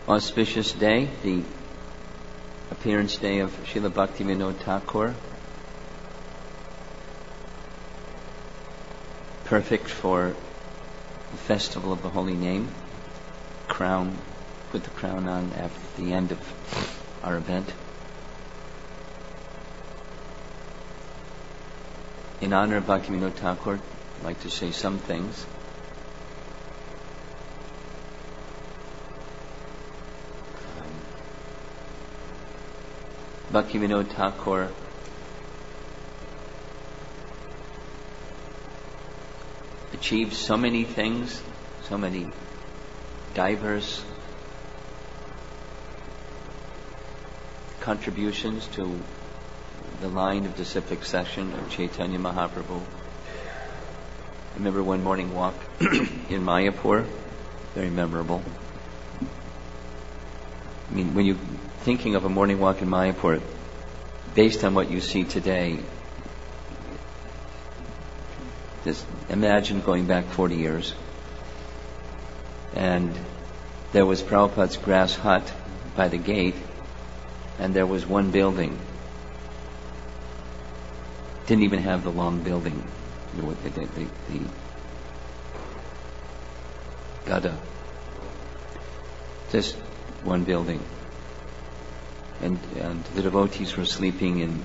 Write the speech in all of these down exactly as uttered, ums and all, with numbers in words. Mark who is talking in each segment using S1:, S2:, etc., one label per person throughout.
S1: auspicious day, the appearance day of Srila Bhaktivinoda Thakur. Perfect for the festival of the holy name. Crown, put the crown on at the end of our event. In honor of Bhaktivinoda Thakur, I'd like to say some things. Um, Bhaktivinoda Thakur achieved so many things, so many diverse contributions to the line of disciplic succession of Chaitanya Mahaprabhu. I remember one morning walk in Mayapur, very memorable. I mean, when you're thinking of a morning walk in Mayapur, based on what you see today, just imagine going back forty years. And there was Prabhupada's grass hut by the gate, and there was one building. Didn't even have the long building, the, the, the, the gada. Just one building. And, and the devotees were sleeping in,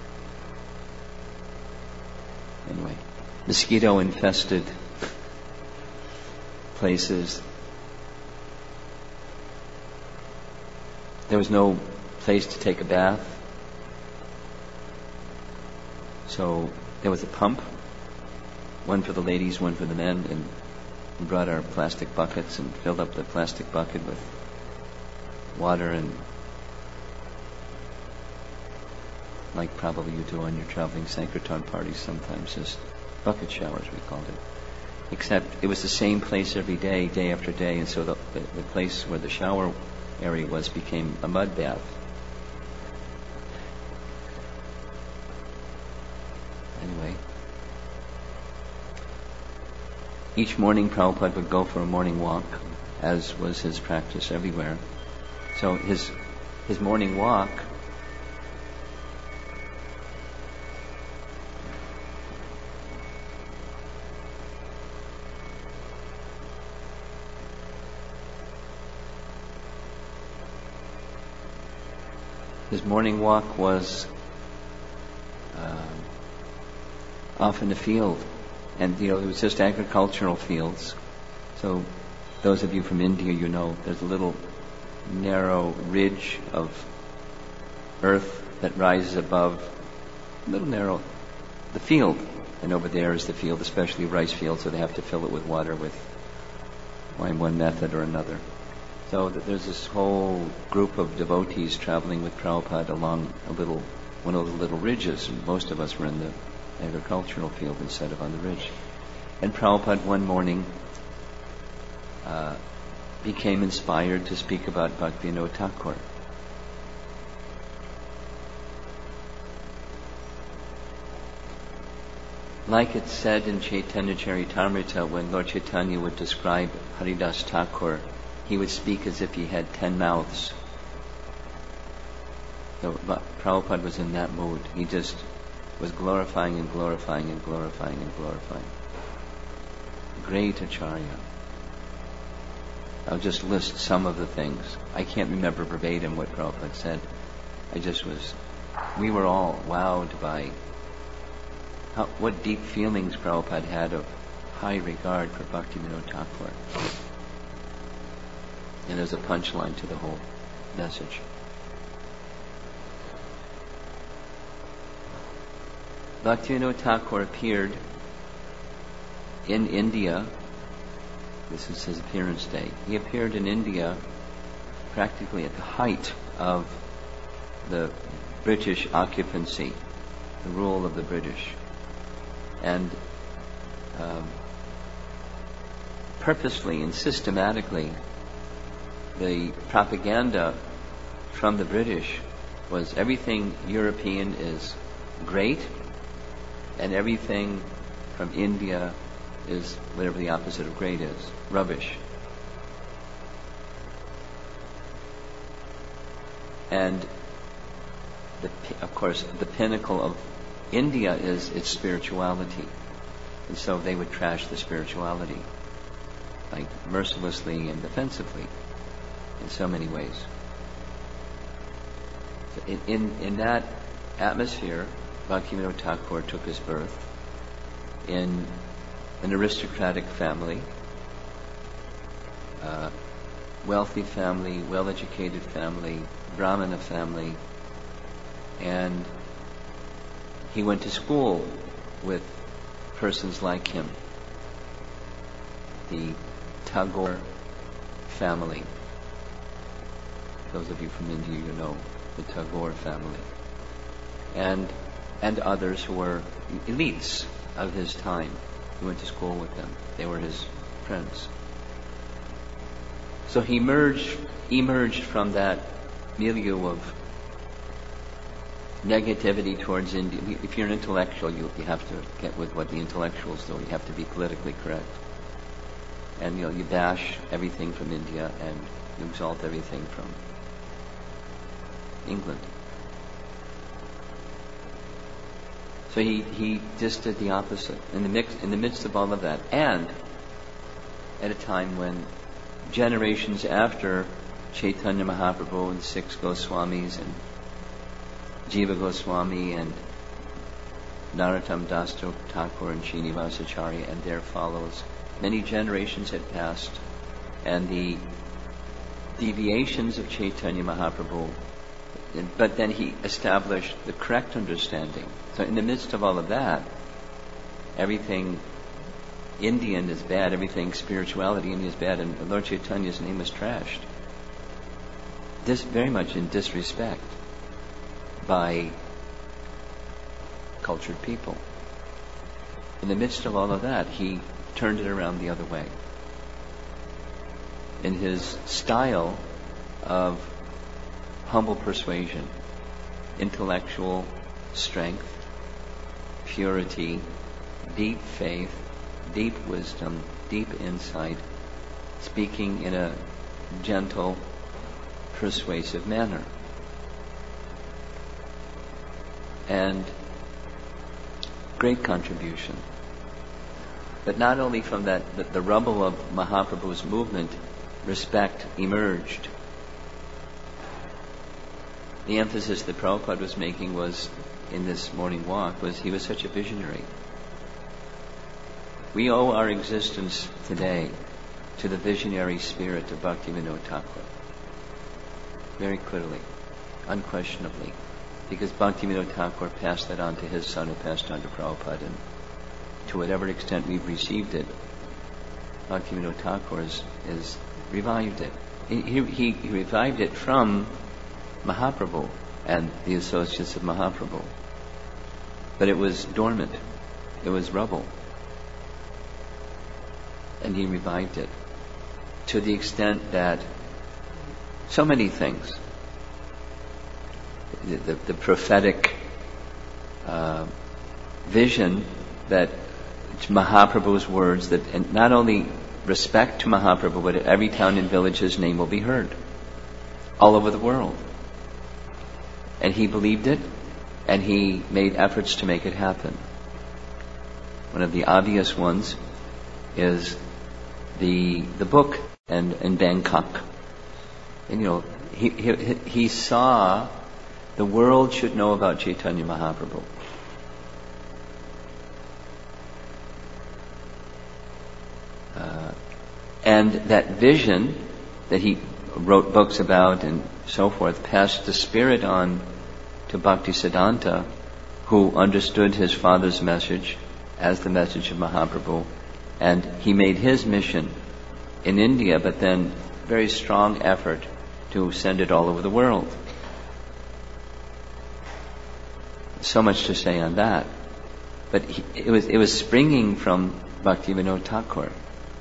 S1: anyway, mosquito-infested places. There was no place to take a bath. So there was a pump, one for the ladies, one for the men, and we brought our plastic buckets and filled up the plastic bucket with water, and like probably you do on your traveling Sankirtan parties sometimes, just bucket showers we called it. Except it was the same place every day, day after day, and so the, the, the place where the shower area was became a mud bath. Anyway, each morning Prabhupada would go for a morning walk, as was his practice everywhere. So his his morning walk his morning walk was uh, off in the field, and you know it was just agricultural fields. So those of you from India, you know there's a little narrow ridge of earth that rises above, a little narrow, the field, and over there is the field, especially rice field, so they have to fill it with water with one one method or another. So there's this whole group of devotees traveling with Prabhupada along a little, one of the little ridges, and most of us were in the agricultural field instead of on the ridge. And Prabhupada one morning uh, became inspired to speak about Bhaktivinoda Thakur. Like it's said in Chaitanya Charitamrita, when Lord Chaitanya would describe Haridas Thakur, he would speak as if he had ten mouths. So Prabhupada was in that mood. He just was glorifying and glorifying and glorifying and glorifying. Great Acharya. I'll just list some of the things. I can't remember verbatim what Prabhupada said. I just was, we were all wowed by how, what deep feelings Prabhupada had of high regard for Bhaktivinoda Thakur. And there's a punchline to the whole message. Bhaktivinoda Thakur appeared in India. This is his appearance day. He appeared in India practically at the height of the British occupancy, the rule of the British. And um, purposefully and systematically, the propaganda from the British was everything European is great, and everything from India is whatever the opposite of great is, rubbish. And the, of course, the pinnacle of India is its spirituality. And so they would trash the spirituality, like mercilessly and defensively, in so many ways. So in, in, in that atmosphere, Bhaktivinoda Thakur took his birth in an aristocratic family, uh, wealthy family, well-educated family, Brahmana family, and he went to school with persons like him, the Tagore family. Those of you from India, you know the Tagore family, and and others who were elites of his time. He went to school with them. They were his friends. So he emerged, emerged from that milieu of negativity towards India. If you're an intellectual, you, you have to get with what the intellectuals do. You have to be politically correct. And you know, you bash everything from India and you exalt everything from England. So he, he just did the opposite in the mix, in the midst of all of that, and at a time when generations after Chaitanya Mahaprabhu and six Goswamis and Jiva Goswami and Narottam Das Thakur and Srinivasacharya and their follows, many generations had passed, and the deviations of Chaitanya Mahaprabhu, but then he established the correct understanding. So in the midst of all of that, everything Indian is bad, everything spirituality Indian is bad, and Lord Chaitanya's name was trashed. This very much in disrespect by cultured people. In the midst of all of that, he turned it around the other way. In his style of humble persuasion, intellectual strength, purity, deep faith, deep wisdom, deep insight, speaking in a gentle, persuasive manner. And great contribution. But not only from that, the, the rubble of Mahaprabhu's movement, respect emerged. The emphasis that Prabhupada was making was, in this morning walk, was he was such a visionary. We owe our existence today to the visionary spirit of Bhaktivinoda Thakur. Very clearly, unquestionably. Because Bhaktivinoda Thakur passed that on to his son, who passed on to Prabhupada, and to whatever extent we've received it, Bhaktivinoda Thakur is, is revived it. He, he, he revived it from Mahaprabhu and the associates of Mahaprabhu. But it was dormant. It was rubble. And he revived it to the extent that so many things, the, the, the prophetic uh, vision that Mahaprabhu's words, that and not only respect to Mahaprabhu, but at every town and village his name will be heard all over the world. And he believed it, and he made efforts to make it happen. One of the obvious ones is the the book and in Bangkok. And you know, he, he he saw the world should know about Chaitanya Mahaprabhu. Uh, and that vision that he wrote books about and so forth passed the spirit on to Bhaktisiddhanta, who understood his father's message as the message of Mahaprabhu, and he made his mission in India, but then very strong effort to send it all over the world. So much to say on that, but he, it was it was springing from Bhaktivinoda Thakur.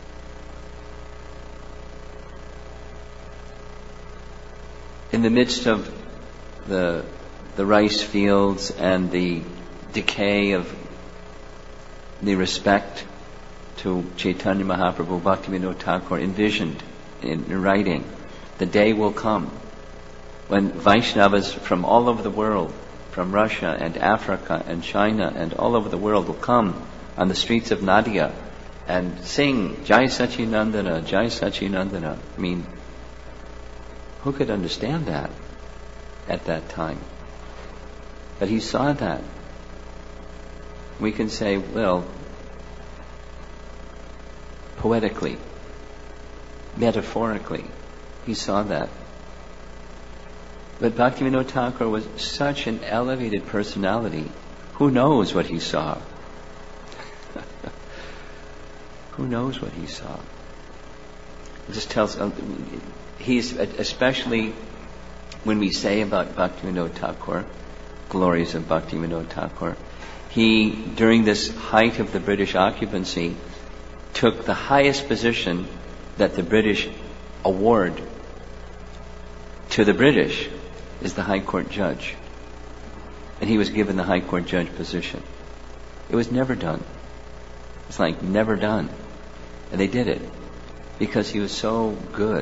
S1: In the midst of the the rice fields and the decay of the respect to Chaitanya Mahaprabhu, Bhaktivinoda Thakur envisioned in writing, the day will come when Vaishnavas from all over the world, from Russia and Africa and China and all over the world will come on the streets of Nadia and sing Jai Sachinandana, Jai Sachinandana. I mean, who could understand that at that time? But he saw that. We can say, well, poetically, metaphorically, he saw that. But Bhaktivinoda Thakur was such an elevated personality. Who knows what he saw? Who knows what he saw? It just tells, uh, he's, especially when we say about Bhaktivinoda Thakur, glories of Bhaktivinoda Thakur, he, during this height of the British occupancy, took the highest position that the British award to the British is the High Court judge. And he was given the High Court judge position. It was never done. It's like never done. And they did it because he was so good.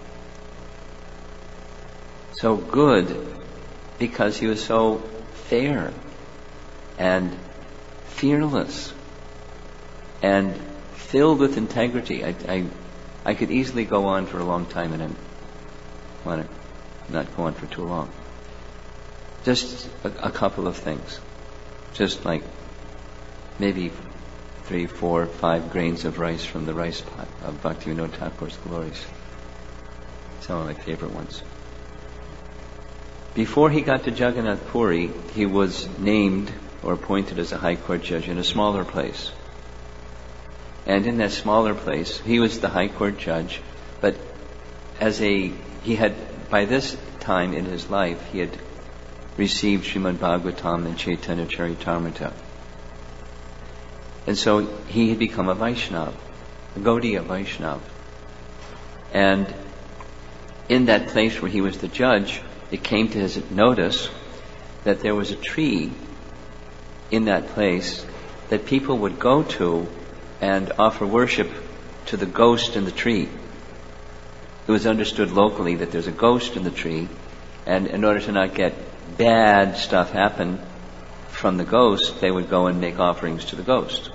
S1: So good because he was so fair and fearless and filled with integrity. I, I, I could easily go on for a long time, and I want to not go on for too long. Just a, a couple of things. Just like maybe three, four, five grains of rice from the rice pot of Bhaktivinoda Thakur's glories. Some of my favorite ones. Before he got to Jagannath Puri, he was named or appointed as a High Court judge in a smaller place. And in that smaller place, he was the High Court judge, but as a, he had, by this time in his life, he had received Srimad Bhagavatam and Chaitanya Charitamrita. And so he had become a Vaishnava, a Gaudiya Vaishnava. And in that place where he was the judge, it came to his notice that there was a tree in that place that people would go to and offer worship to the ghost in the tree. It was understood locally that there's a ghost in the tree, and in order to not get bad stuff happen from the ghost, they would go and make offerings to the ghost.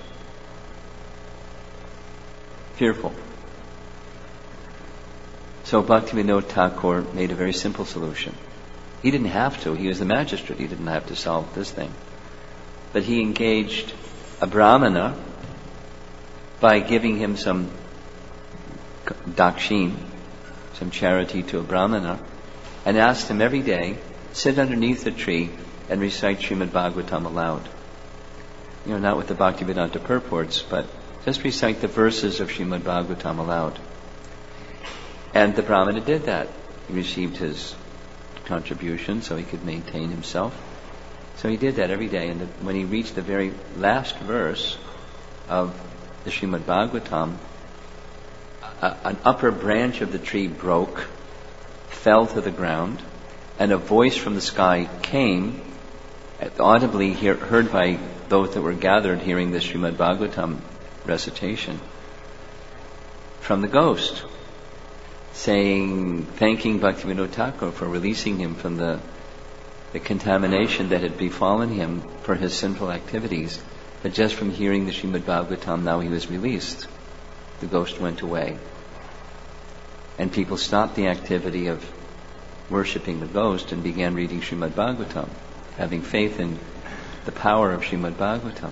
S1: Fearful. So Bhaktivinoda Thakur made a very simple solution. He didn't have to. He was the magistrate. He didn't have to solve this thing. But he engaged a brahmana by giving him some dakshin, some charity to a brahmana, and asked him every day, sit underneath the tree and recite Srimad Bhagavatam aloud. You know, not with the Bhaktivedanta purports, but just recite the verses of Srimad Bhagavatam aloud. And the brahmana did that. He received his contribution so he could maintain himself. So he did that every day, and the, when he reached the very last verse of the Srimad Bhagavatam, a, an upper branch of the tree broke, fell to the ground, and a voice from the sky came, audibly hear, heard by those that were gathered hearing the Srimad Bhagavatam recitation, from the ghost, saying, thanking Bhaktivinoda Thakur for releasing him from the, the contamination that had befallen him for his sinful activities. But just from hearing the Srimad Bhagavatam, now he was released. The ghost went away. And people stopped the activity of worshipping the ghost and began reading Srimad Bhagavatam, having faith in the power of Srimad Bhagavatam.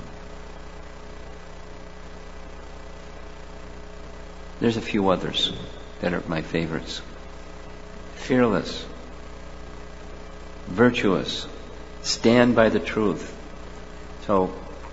S1: There's a few others that are my favorites. Fearless, virtuous, stand by the truth. So,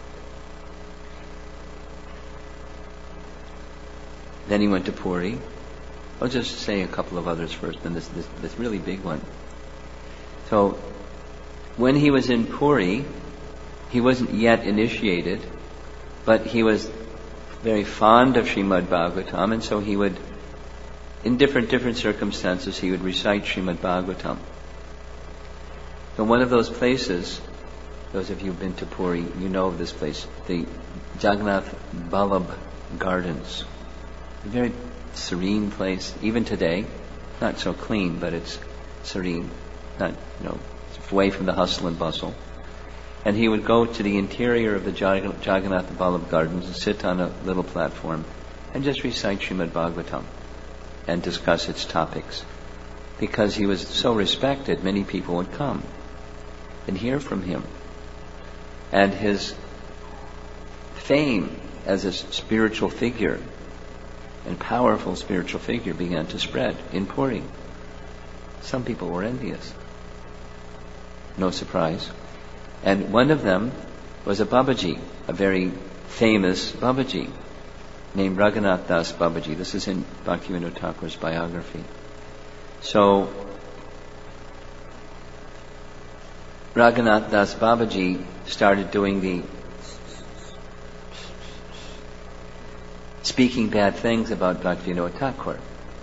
S1: then he went to Puri. I'll just say a couple of others first, and this, this, this really big one. So, when he was in Puri, he wasn't yet initiated, but he was very fond of Srimad Bhagavatam, and so he would, in different different circumstances, he would recite Srimad Bhagavatam. So one of those places, those of you who've been to Puri, you know of this place, the Jagannath Vallabh Gardens. A very serene place, even today. Not so clean, but it's serene. not, you know, away from the hustle and bustle. And he would go to the interior of the Jag- Jagannath Vallabh Gardens and sit on a little platform and just recite Srimad Bhagavatam and discuss its topics. Because he was so respected, many people would come and hear from him. And his fame as a spiritual figure and powerful spiritual figure began to spread in Puri. Some people were envious. No surprise. And one of them was a Babaji, a very famous Babaji, named Raghunath Das Babaji. This is in Bhaktivinoda Thakur's biography. So, Raghunath Das Babaji started doing the speaking bad things about Bhaktivinoda Thakur.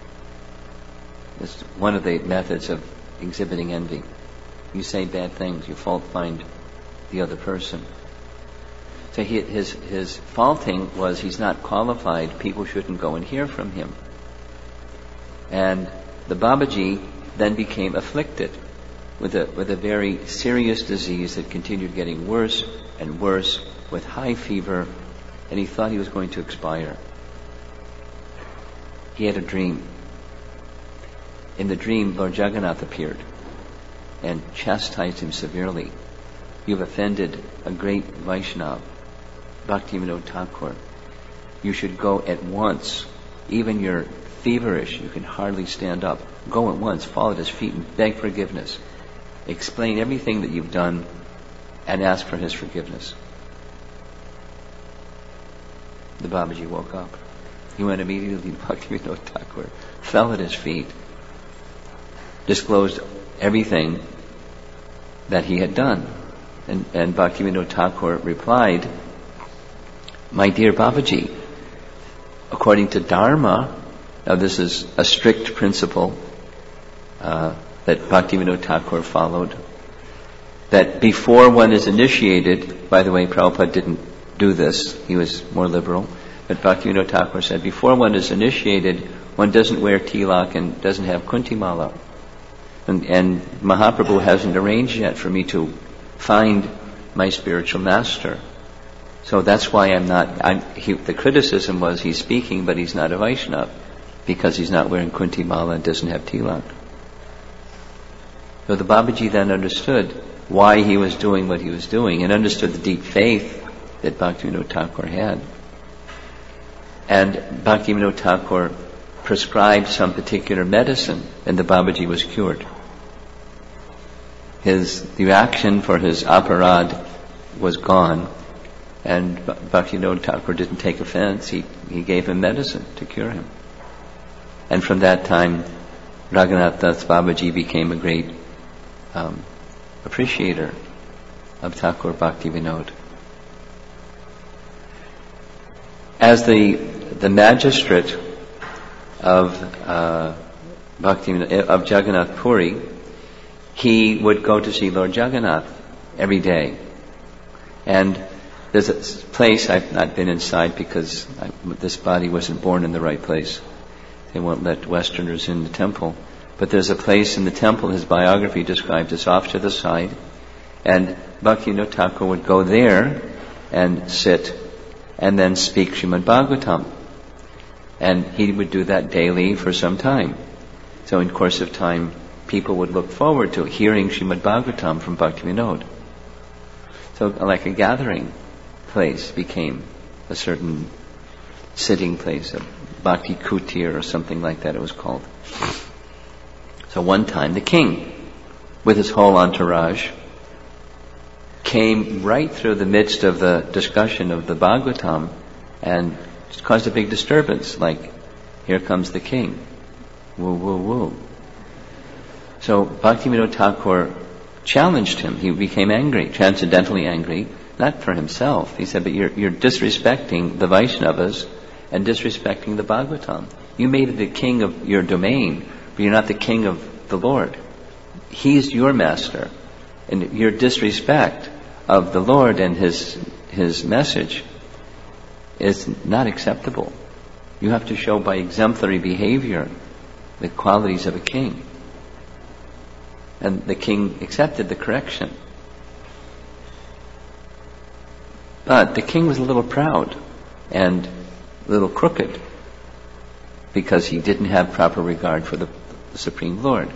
S1: It's one of the methods of exhibiting envy. You say bad things, you fault find the other person. So he, his his faulting was he's not qualified, people shouldn't go and hear from him. And the Babaji then became afflicted with a with a very serious disease that continued getting worse and worse, with high fever, and he thought he was going to expire. He had a dream. In the dream, Lord Jagannath appeared and chastised him severely. You've offended a great Vaishnava, Bhaktivinoda Thakur. You should go at once. Even you're feverish, you can hardly stand up. Go at once, fall at his feet and beg forgiveness. Explain everything that you've done and ask for his forgiveness. The Babaji woke up. He went immediately to Bhaktivinoda Thakur, fell at his feet, disclosed everything that he had done. And, and Bhaktivinoda Thakur replied, my dear Babaji, according to Dharma, now this is a strict principle uh, that Bhaktivinoda Thakur followed, that before one is initiated, by the way, Prabhupada didn't do this, he was more liberal, but Bhaktivinoda Thakur said, before one is initiated, one doesn't wear tilak and doesn't have kuntimala. And, and Mahaprabhu hasn't arranged yet for me to find my spiritual master. So that's why I'm not, I'm, he, the criticism was he's speaking, but he's not a Vaishnava, because he's not wearing kuntimala and doesn't have tilak. So the Babaji then understood why he was doing what he was doing, and understood the deep faith that Bhaktivinoda Thakur had. And Bhaktivinoda Thakur prescribed some particular medicine, and the Babaji was cured. His, the reaction for his aparad was gone, and Bhaktivinoda Thakur didn't take offense. He, he gave him medicine to cure him. And from that time, Raghunath Das Babaji became a great um, appreciator of Thakur Bhaktivinoda. As the the magistrate of uh, Bhaktivinoda, of Jagannath Puri, he would go to see Lord Jagannath every day. And there's a place, I've not been inside because I, this body wasn't born in the right place. They won't let Westerners in the temple. But there's a place in the temple, his biography describes it's off to the side. And Bhaktivinoda Thakur would go there and sit and then speak Srimad Bhagavatam. And he would do that daily for some time. So in course of time, people would look forward to hearing Srimad Bhagavatam from Bhaktivinoda. So like a gathering place became a certain sitting place, a Bhakti Kutir or something like that it was called. So one time the king, with his whole entourage, came right through the midst of the discussion of the Bhagavatam and caused a big disturbance, like, here comes the king. Woo, woo, woo. So Bhaktivinoda Thakur challenged him. He became angry, transcendentally angry, not for himself. He said, but you're, you're disrespecting the Vaishnavas and disrespecting the Bhagavatam. You made it the king of your domain, but you're not the king of the Lord. He's your master. And your disrespect of the Lord and His His message is not acceptable. You have to show by exemplary behavior the qualities of a king. And the king accepted the correction. But the king was a little proud and a little crooked because he didn't have proper regard for the, the Supreme Lord.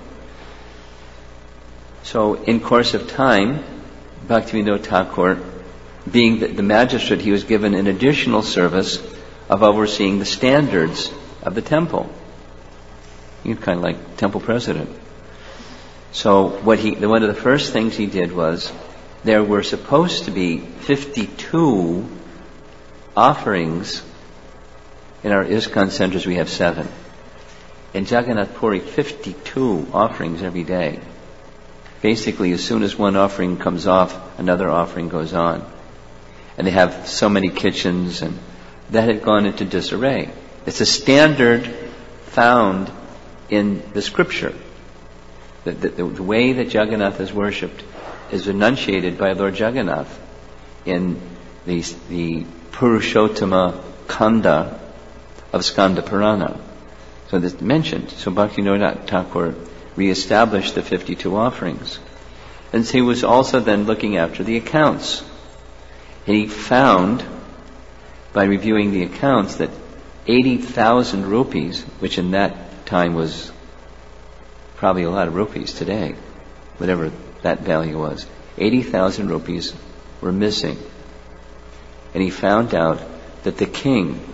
S1: So in course of time, Bhaktivinoda Thakur, being the, the magistrate, he was given an additional service of overseeing the standards of the temple. He was kind of like temple president. So what he, one of the first things he did was, there were supposed to be fifty-two offerings. In our ISKCON centers we have seven. In Jagannath Puri, fifty-two offerings every day. Basically, as soon as one offering comes off, another offering goes on. And they have so many kitchens, and that had gone into disarray. It's a standard found in the scripture. The, the, the way that Jagannath is worshipped is enunciated by Lord Jagannath in the, the Purushottama Kanda of Skanda Purana. So this mentioned. So Bhaktivinoda Thakur re-established the fifty-two offerings. And he was also then looking after the accounts. He found, by reviewing the accounts, that eighty thousand rupees, which in that time was probably a lot of rupees today, whatever that value was, eighty thousand rupees were missing. And he found out that the king,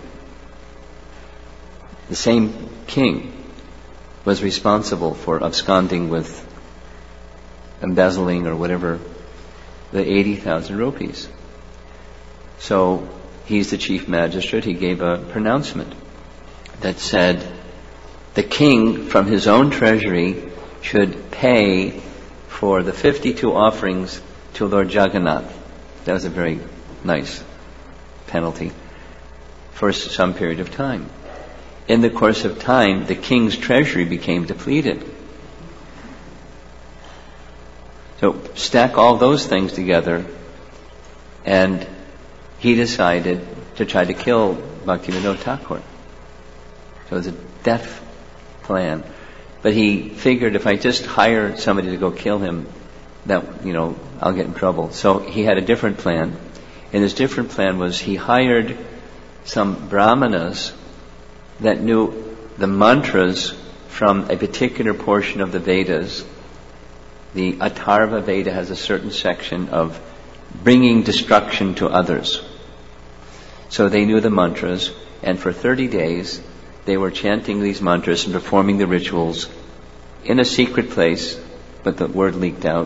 S1: the same king, was responsible for absconding with, embezzling or whatever, the eighty thousand rupees. So he's the chief magistrate. He gave a pronouncement that said the king from his own treasury should pay for the fifty-two offerings to Lord Jagannath. That was a very nice penalty for some period of time. In the course of time, the king's treasury became depleted. So stack all those things together, and he decided to try to kill Bhaktivinoda Thakur. So it was a death plan. But he figured if I just hire somebody to go kill him, that, you know, I'll get in trouble. So he had a different plan. And his different plan was he hired some brahmanas that knew the mantras from a particular portion of the Vedas. The Atharva Veda has a certain section of bringing destruction to others. So they knew the mantras, and for thirty days they were chanting these mantras and performing the rituals in a secret place, but the word leaked out.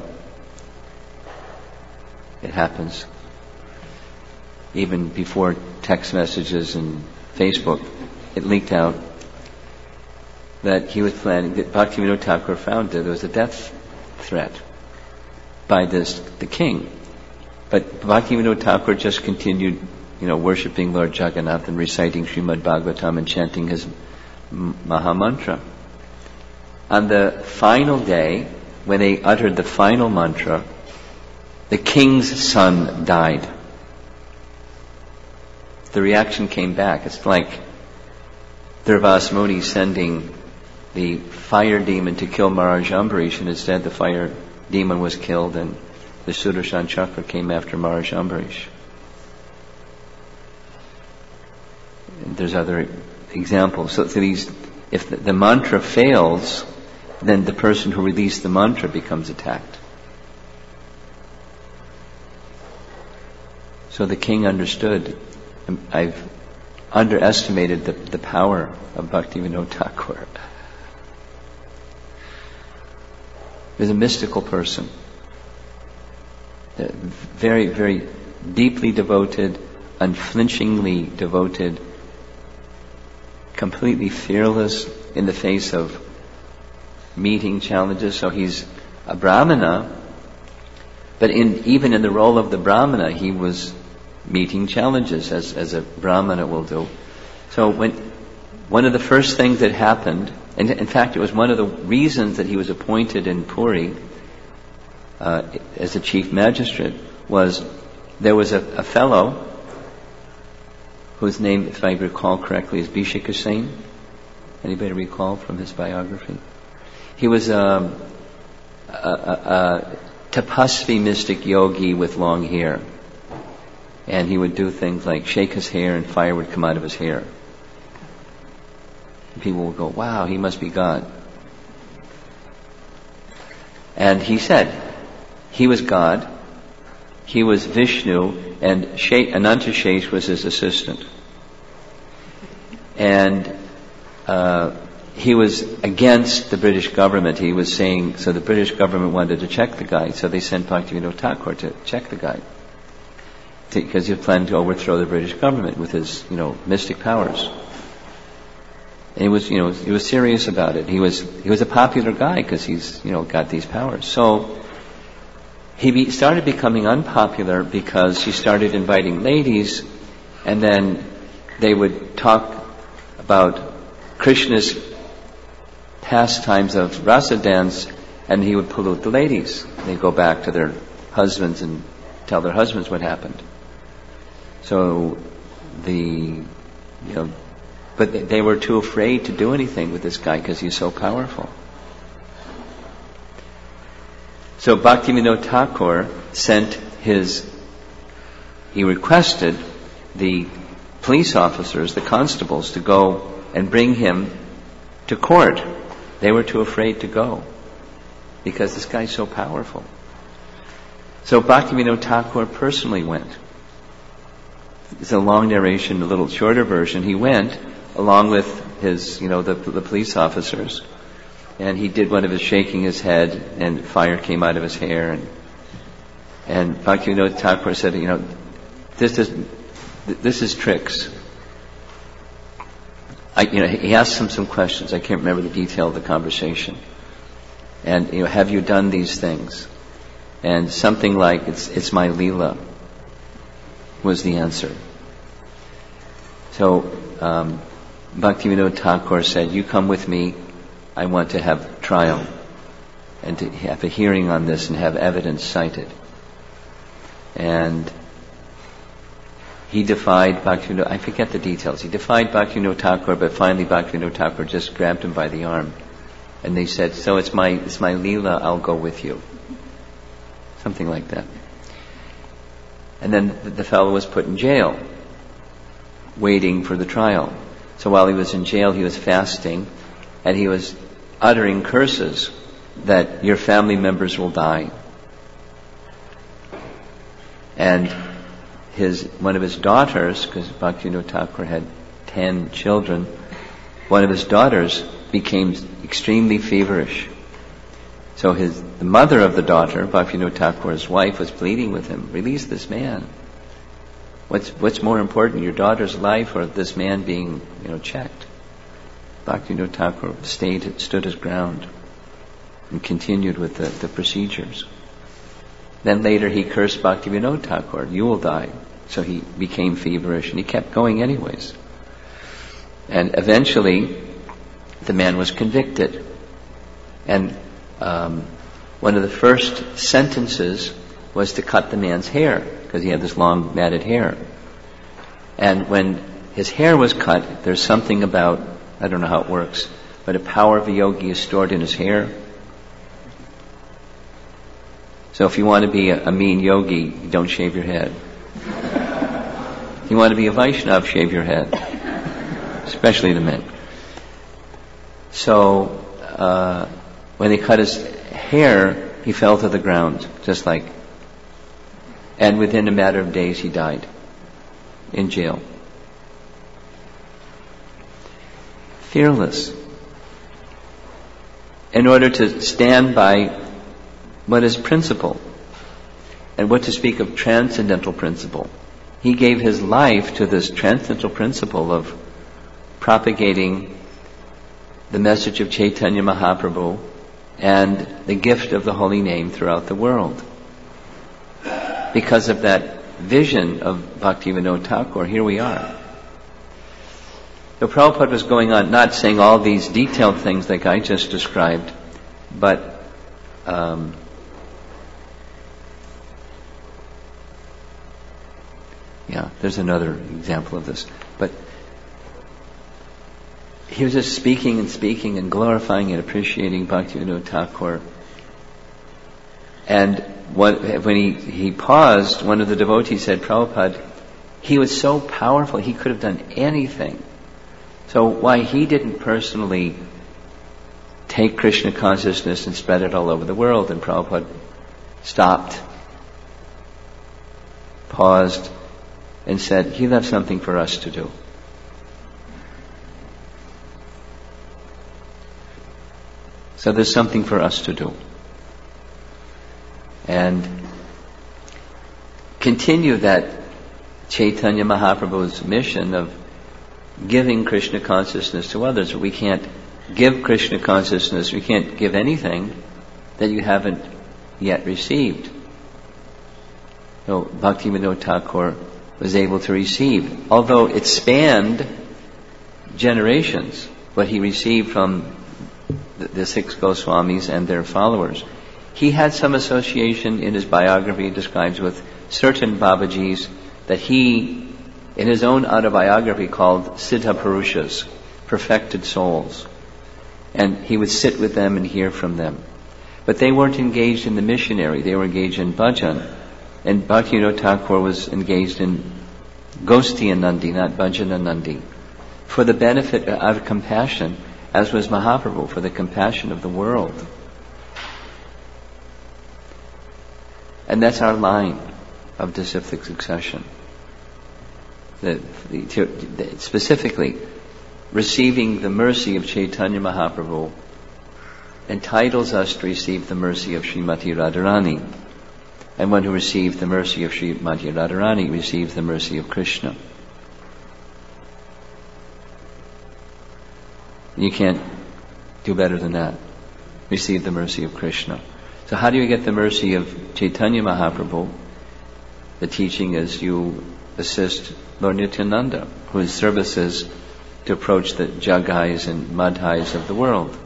S1: It happens. Even before text messages and Facebook, it leaked out that he was planning, that Bhaktivinoda Thakur found that there was a death threat by this, the king. But Bhaktivinoda Thakur just continued, you know, worshipping Lord Jagannath and reciting Srimad Bhagavatam and chanting his Maha Mantra. On the final day, when they uttered the final mantra, the king's son died. The reaction came back. It's like Durvas Muni sending the fire demon to kill Maharaj Ambarish, and instead the fire demon was killed and the Sudarshan Chakra came after Maharaj Ambarish. And there's other examples. So, so these, if the, the mantra fails, then the person who released the mantra becomes attacked. So the king understood. I've underestimated the, the power of Bhaktivinoda Thakur. He was a mystical person. Very, very deeply devoted, unflinchingly devoted, completely fearless in the face of meeting challenges. So he's a Brahmana, but in, even in the role of the Brahmana, he was meeting challenges as, as a Brahmana will do. So when one of the first things that happened, and in fact it was one of the reasons that he was appointed in Puri uh, as a chief magistrate, was there was a, a fellow whose name, if I recall correctly, is Bhishik Hussain. Anybody recall from his biography? He was um, a, a, a tapasvi mystic yogi with long hair. And he would do things like shake his hair and fire would come out of his hair. And people would go, wow, he must be God. And he said, he was God, he was Vishnu, and She- Anantashesh was his assistant. And uh, he was against the British government. He was saying, so the British government wanted to check the guy, so they sent Bhaktivinoda Thakur to check the guy. Because he was planning to overthrow the British government with his, you know, mystic powers. And he was, you know, he was serious about it. He was, he was a popular guy because he's, you know, got these powers. So he be, started becoming unpopular because he started inviting ladies, and then they would talk about Krishna's pastimes of rasa dance, and he would pollute the ladies. They'd go back to their husbands and tell their husbands what happened. So the, you know, but they were too afraid to do anything with this guy because he's so powerful. So Bhaktivinoda Thakur sent his, he requested the police officers, the constables, to go and bring him to court. They were too afraid to go because this guy's so powerful. So Bhaktivinoda Thakur personally went. It's a long narration, a little shorter version. He went along with his, you know, the, the police officers, and he did one of his shaking his head, and fire came out of his hair, and and Bhaktivinoda Thakur said, you know, this is this is tricks. I, you know, he asked him some questions. I can't remember the detail of the conversation. And you know, have you done these things? And something like, it's it's my Leela, was the answer. So um, Bhaktivinoda Thakur said, you come with me, I want to have trial and to have a hearing on this and have evidence cited. And he defied Bhaktivinoda, I forget the details, he defied Bhaktivinoda Thakur, but finally Bhaktivinoda Thakur just grabbed him by the arm. And they said, so it's my, it's my Leela, I'll go with you. Something like that. And then the fellow was put in jail, waiting for the trial. So while he was in jail, he was fasting, and he was uttering curses that your family members will die. And his, one of his daughters, because Bhaktivinoda Thakur had ten children, one of his daughters became extremely feverish. So his, the mother of the daughter, Bhaktivinoda Thakur's wife, was pleading with him, release this man. What's, what's more important, your daughter's life or this man being, you know, checked? Bhaktivinoda Thakur stayed, stood his ground and continued with the, the procedures. Then later he cursed Bhaktivinoda Thakur, you will die. So he became feverish and he kept going anyways. And eventually the man was convicted. And Um, one of the first sentences was to cut the man's hair, because he had this long matted hair. And when his hair was cut, there's something about, I don't know how it works, but a power of a yogi is stored in his hair. So if you want to be a, a mean yogi, you don't shave your head. If you want to be a Vaishnav, shave your head. Especially the men. So, uh, when they cut his hair, he fell to the ground, just like, and within a matter of days he died in jail. Fearless. In order to stand by what is principle, and what to speak of transcendental principle. He gave his life to this transcendental principle of propagating the message of Chaitanya Mahaprabhu and the gift of the holy name throughout the world. Because of that vision of Bhaktivinoda Thakur, here we are. So Prabhupada was going on, not saying all these detailed things like I just described, but um, yeah, there's another example of this. But he was just speaking and speaking and glorifying and appreciating Bhaktivinoda Thakur And what, when he, he paused, one of the devotees said, Prabhupada, he was so powerful, he could have done anything. So why he didn't personally take Krishna consciousness and spread it all over the world? And Prabhupada stopped, paused, and said, he left something for us to do. So there's something for us to do. And continue that Chaitanya Mahaprabhu's mission of giving Krishna consciousness to others. We can't give Krishna consciousness, we can't give anything that you haven't yet received. So Bhaktivinoda Thakur was able to receive, although it spanned generations, what he received from the, the six Goswamis and their followers. He had some association in his biography, describes with certain Babajis that he, in his own autobiography, called Siddha Purushas, perfected souls. And he would sit with them and hear from them. But they weren't engaged in the missionary, they were engaged in bhajan. And Bhaktivinoda Thakur was engaged in Gostiyanandi, not Bhajananandi, for the benefit of compassion, as was Mahaprabhu, for the compassion of the world. And that's our line of disciplic succession. The, the, the, specifically, receiving the mercy of Chaitanya Mahaprabhu entitles us to receive the mercy of Srimati Radharani. And one who receives the mercy of Srimati Radharani receives the mercy of Krishna. You can't do better than that. Receive the mercy of Krishna. So how do you get the mercy of Chaitanya Mahaprabhu? The teaching is you assist Lord Nityananda, whose service is to approach the Jagais and Madhais of the world.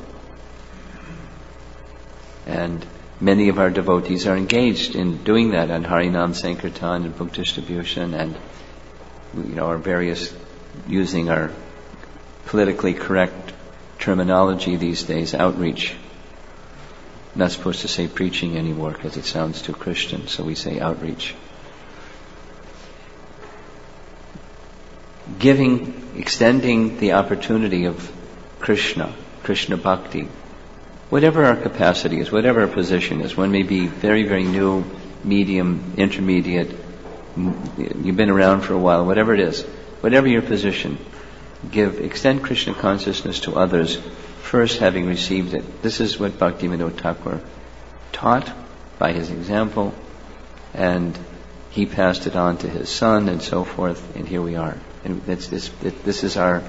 S1: And many of our devotees are engaged in doing that on Harinam Sankirtan and book distribution and, you know, our various, using our politically correct terminology these days, outreach. I'm not supposed to say preaching anymore because it sounds too Christian, so we say outreach. Giving, extending the opportunity of Krishna, Krishna Bhakti, whatever our capacity is, whatever our position is. One may be very, very new, medium, intermediate, you've been around for a while, whatever it is, whatever your position, give, extend Krishna consciousness to others, first having received it. This is what Bhaktivinoda Thakur taught by his example, and he passed it on to his son and so forth, and here we are. And it's, this, it, this is our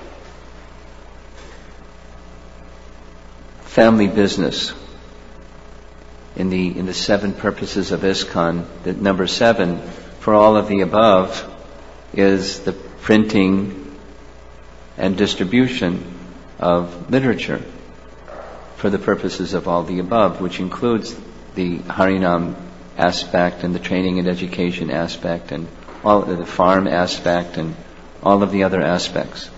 S1: family business. In the in the seven purposes of ISKCON, the number seven for all of the above is the printing and distribution of literature for the purposes of all the above, which includes the Harinam aspect and the training and education aspect and all the farm aspect and all of the other aspects.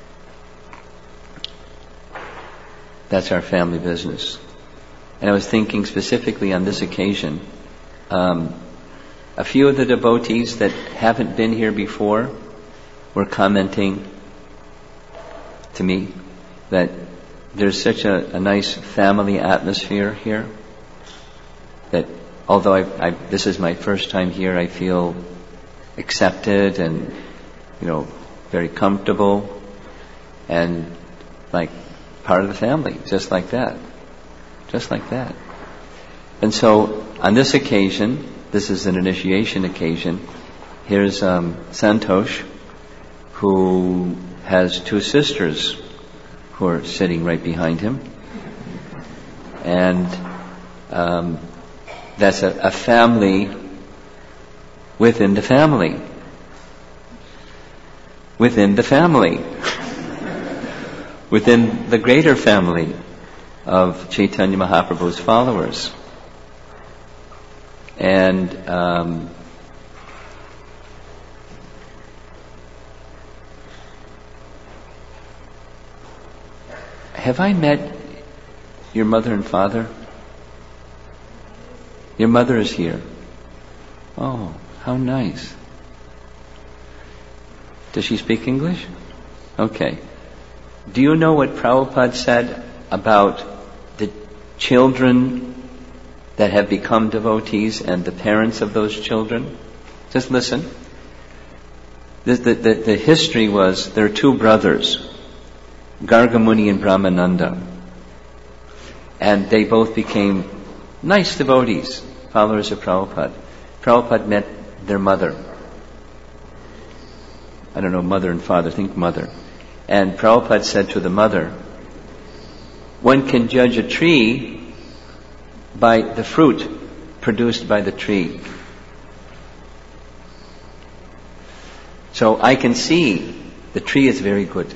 S1: That's our family business. And I was thinking specifically on this occasion, um, a few of the devotees that haven't been here before were commenting to me that there's such a, a nice family atmosphere here that although I, I, this is my first time here, I feel accepted and, you know, very comfortable and like part of the family, just like that. Just like that. And so, on this occasion, this is an initiation occasion, here's um, Santosh, who has two sisters who are sitting right behind him. And um, that's a, a family within the family. Within the family. Within the greater family of Chaitanya Mahaprabhu's followers. And um, have I met your mother and father? Your mother is here. Oh, how nice. Does she speak English? Okay. Do you know what Prabhupada said about the children that have become devotees and the parents of those children? Just listen. The, the, the, the history was, there are two brothers, Gargamuni and Brahmananda. And they both became nice devotees, followers of Prabhupada. Prabhupada met their mother. I don't know, mother and father, think mother. And Prabhupada said to the mother, one can judge a tree by the fruit produced by the tree. So I can see the tree is very good.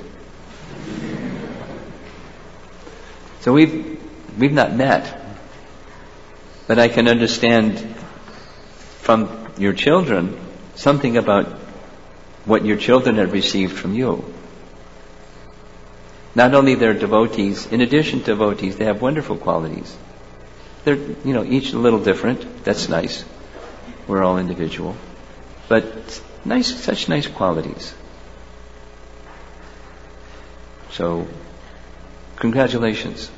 S1: So we've we've not met, but I can understand from your children something about what your children have received from you. Not only they're devotees, in addition to devotees, they have wonderful qualities. They're, you know, each a little different. That's nice. We're all individual. But nice, such nice qualities. So, congratulations.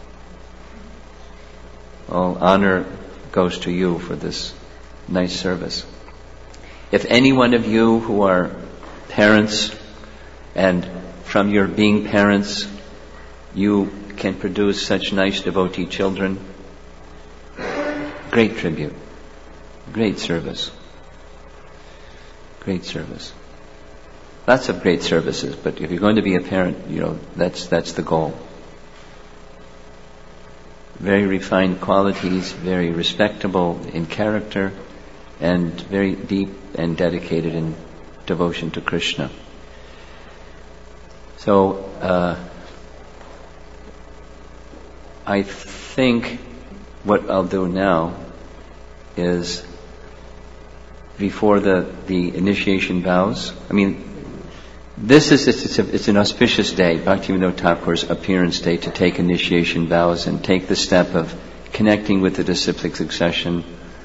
S1: All honor goes to you for this nice service. If any one of you who are parents, and from your being parents, you can produce such nice devotee children, great tribute, great service, great service. Lots of great services, but if you're going to be a parent, you know, that's that's the goal. Very refined qualities, very respectable in character, and very deep and dedicated in devotion to Krishna. So, uh, I think what I'll do now is, before the, the initiation vows, I mean, this is, it's, a, it's an auspicious day, Bhaktivinoda Thakur's appearance day, to take initiation vows and take the step of connecting with the disciplic succession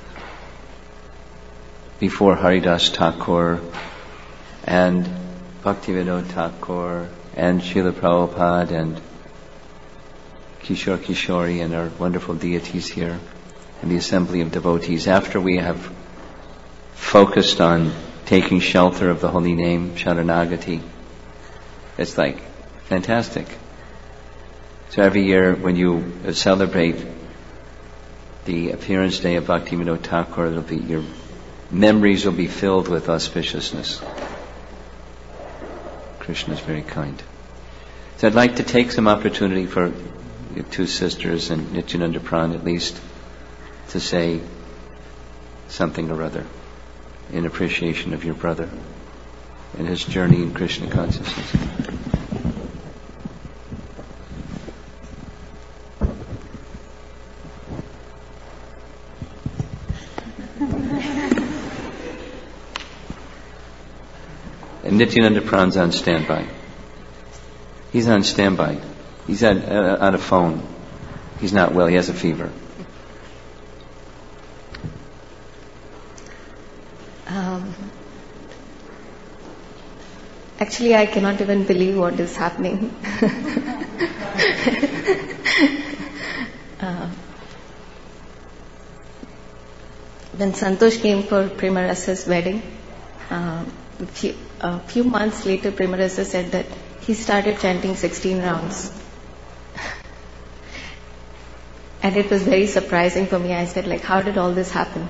S1: before Haridas Thakur and Bhaktivinoda Thakur and Srila Prabhupada and Kishore Kishori and our wonderful deities here and the assembly of devotees. After we have focused on taking shelter of the holy name, Sharanagati, it's like fantastic. So every year when you celebrate the appearance day of Bhaktivinoda Thakur, it'll be, your memories will be filled with auspiciousness. Krishna is very kind. So I'd like to take some opportunity for the two sisters and Nityananda Pran at least to say something or other in appreciation of your brother and his journey in Krishna consciousness. And Nityananda Pran's on standby. He's on standby. He's on, uh, on a phone. He's not well. He has a fever.
S2: Um, actually, I cannot even believe what is happening. uh, when Santosh came for Premaras's wedding, uh, a few, uh, few months later, Premarasa said that he started chanting sixteen rounds. And it was very surprising for me. I said, like, how did all this happen?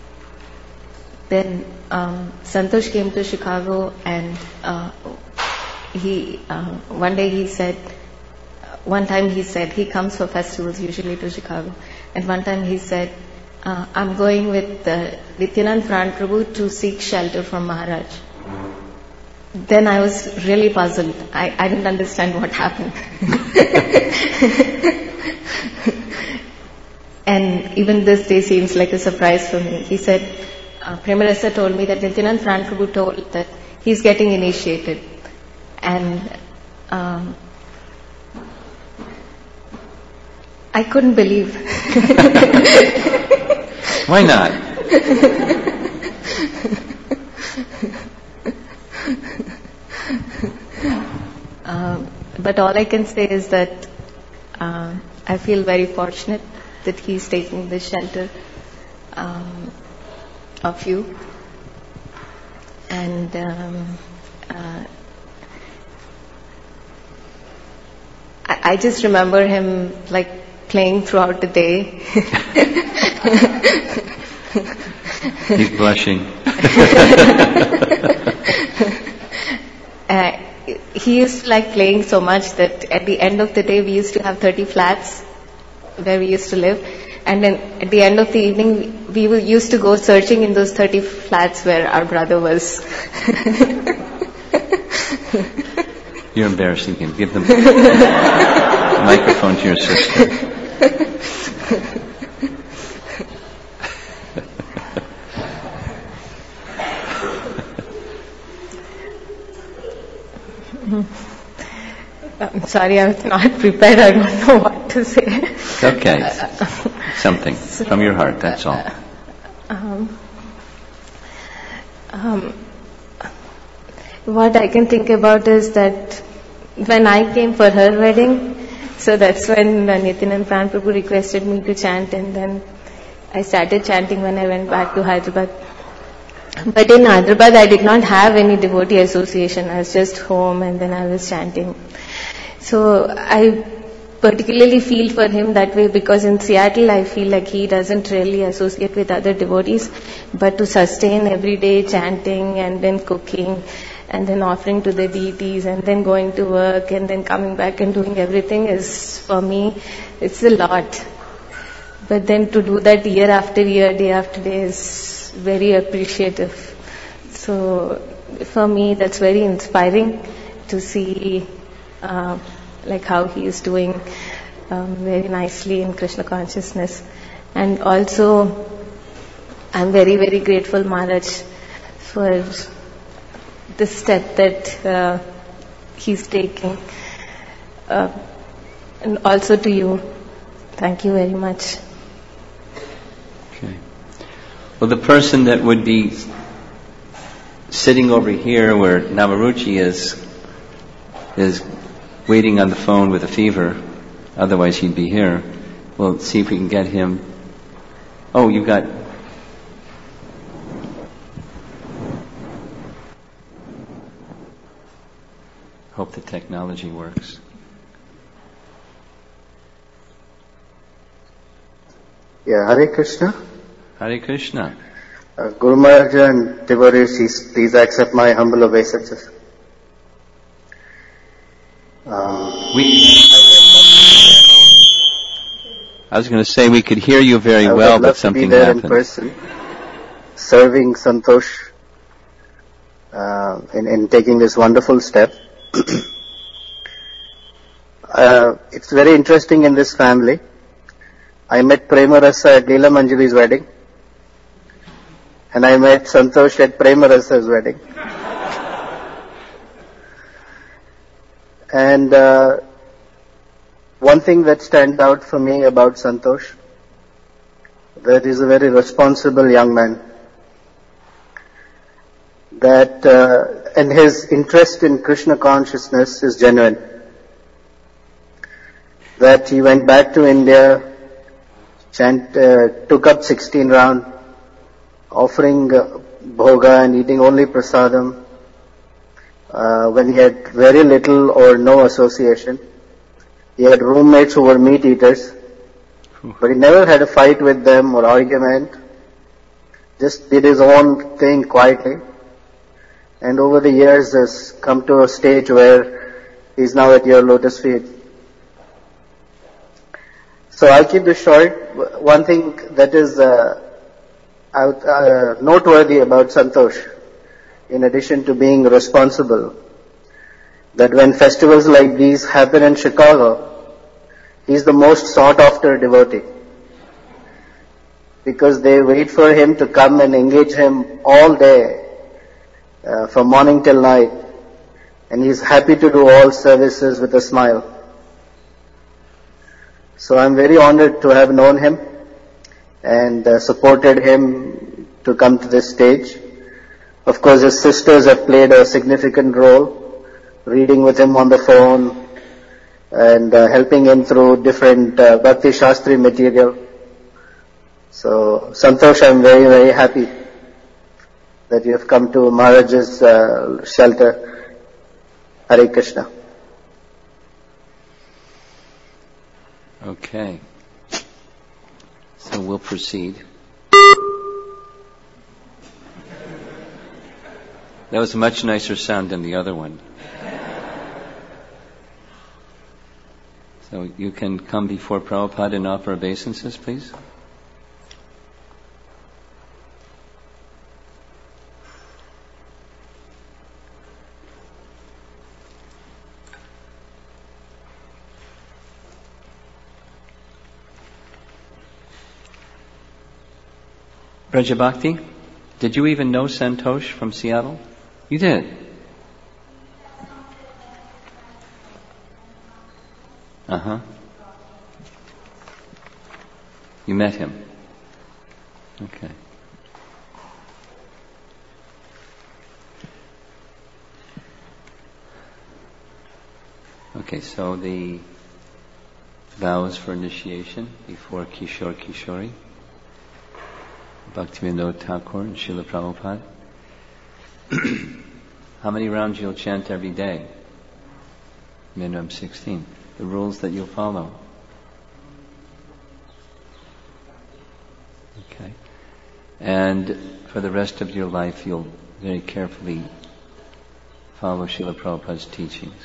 S2: Then um, Santosh came to Chicago, and uh, he uh, one day he said, one time he said, he comes for festivals usually to Chicago, and one time he said, uh, I'm going with uh, Nityanand Pran Prabhu to seek shelter from Maharaj. Then I was really puzzled. I, I didn't understand what happened. And even this day seems like a surprise for me. He said, uh, Premarasa told me that Nityanand Pran Prabhu told that he's getting initiated. And um, I couldn't believe.
S1: Why not?
S2: um, but all I can say is that uh, I feel very fortunate that he's taking this shelter um, of you. And um, uh, I, I just remember him like playing throughout the day.
S1: He's blushing.
S2: uh, he used to like playing so much that at the end of the day we used to have thirty flats where we used to live, and then at the end of the evening we used to go searching in those thirty flats where our brother was.
S1: You're embarrassing him. Give them the microphone to your sister.
S2: I'm sorry, I was not prepared. I don't know what to say.
S1: Okay. Something from your heart, that's all.
S2: Um, um, what I can think about is that when I came for her wedding, so that's when uh, Nitin and Pran Prabhu requested me to chant, and then I started chanting when I went back to Hyderabad. But in Hyderabad, I did not have any devotee association. I was just home, and then I was chanting. So I particularly feel for him that way, because in Seattle, I feel like he doesn't really associate with other devotees, but to sustain every day chanting and then cooking and then offering to the deities and then going to work and then coming back and doing everything is, for me, it's a lot. But then to do that year after year, day after day is very appreciative. So for me, that's very inspiring to see uh, like how he is doing um, very nicely in Krishna consciousness. And also, I'm very, very grateful, Maharaj, for the step that uh, he's taking. Uh, and also to you. Thank you very much.
S1: Okay. Well, the person that would be sitting over here where Namaruchi is, is waiting on the phone with a fever. Otherwise he'd be here. We'll see if we can get him. Oh, you got... Hope the technology works.
S3: Yeah, Hare Krishna.
S1: Hare Krishna.
S3: Uh, Guru Maharaj and devotees, please accept my humble obeisances. Um,
S1: we, I was going to say we could hear you very
S3: I
S1: well,
S3: would
S1: but
S3: love
S1: something
S3: to be there
S1: happened.
S3: in person, serving Santosh uh, in, in taking this wonderful step. uh, it's very interesting in this family. I met Prema Rasa at Leela Manjari's wedding, and I met Santosh at Prema Rasa's wedding. And uh, one thing that stands out for me about Santosh, that he's a very responsible young man, that uh, and his interest in Krishna consciousness is genuine. That he went back to India, chant, uh, took up sixteen round, offering uh, bhoga and eating only prasadam, uh, when he had very little or no association. He had roommates who were meat eaters, but he never had a fight with them or argument, just did his own thing quietly. And over the years has come to a stage where he's now at your lotus feet. So I'll keep this short. One thing that is uh, out, uh, noteworthy about Santosh, in addition to being responsible, that when festivals like these happen in Chicago, he's the most sought after devotee. Because they wait for him to come and engage him all day, uh, from morning till night. And he's happy to do all services with a smile. So I'm very honored to have known him. and uh, supported him to come to this stage. Of course, his sisters have played a significant role, reading with him on the phone and uh, helping him through different uh, Bhakti Shastri material. So, Santosh, I'm very, very happy that you have come to Maharaj's uh, shelter. Hare Krishna.
S1: Okay. So we'll proceed. That was a much nicer sound than the other one. So you can come before Prabhupada and offer obeisances, please. Brajabhakti, did you even know Santosh from Seattle? You did? Uh-huh. You met him? Okay. Okay, so the vows for initiation before Kishore Kishori, Bhaktivinoda Thakur and Srila Prabhupada. How many rounds you'll chant every day? Minimum sixteen. The rules that you'll follow. Okay. And for the rest of your life, you'll very carefully follow Srila Prabhupada's teachings.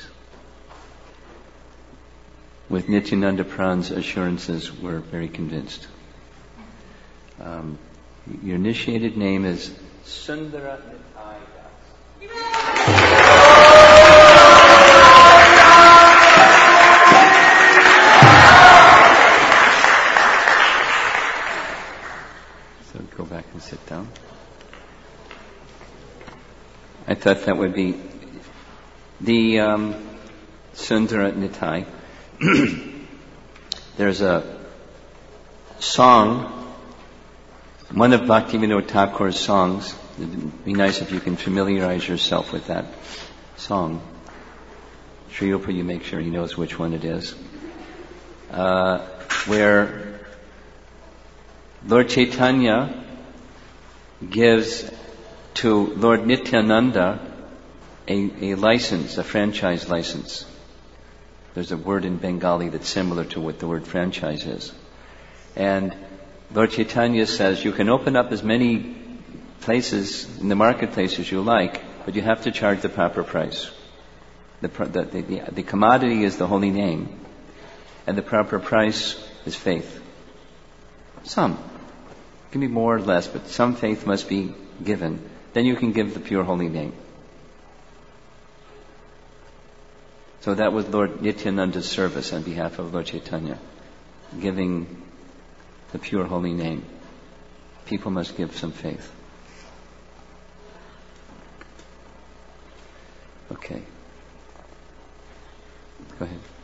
S1: With Nityananda Pran's assurances, we're very convinced. Um, your initiated name is Sundara Nitai Das. So go back and sit down. I thought that would be the um, Sundara Nitai. There's a song, one of Bhaktivinoda Thakur's songs. It'd be nice if you can familiarize yourself with that song. Sri Rupa, you make sure he knows which one it is. Uh, where Lord Chaitanya gives to Lord Nityananda a, a license, a franchise license. There's a word in Bengali that's similar to what the word franchise is. And Lord Chaitanya says, you can open up as many places in the marketplace as you like, but you have to charge the proper price. The, the, the, the commodity is the holy name, and the proper price is faith. Some. It can be more or less, but some faith must be given. Then you can give the pure holy name. So that was Lord Nityananda's service on behalf of Lord Chaitanya, giving the pure holy name. People must give some faith. Okay. Go ahead.